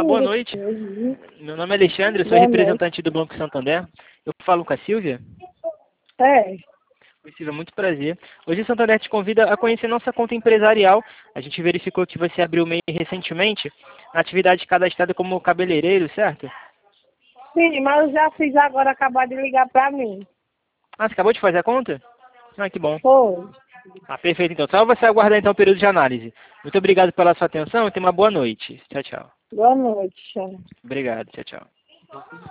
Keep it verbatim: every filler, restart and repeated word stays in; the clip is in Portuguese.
Olá, boa noite. Meu nome é Alexandre, eu sou Boa representante do Banco Santander. Eu falo com a Silvia. É. Oi, Silvia, muito prazer. Hoje o Santander te convida a conhecer nossa conta empresarial. A gente verificou que você abriu o M E I recentemente na atividade cadastrada como cabeleireiro, certo? Sim, mas eu já fiz agora, acabar de ligar pra mim. Ah, você acabou de fazer a conta? Ah, que bom. Foi. Ah, perfeito, então. Só você aguardar então o período de análise. Muito obrigado pela sua atenção e tenha uma boa noite. Tchau, tchau. Boa noite, tchau. Obrigado, tchau, tchau.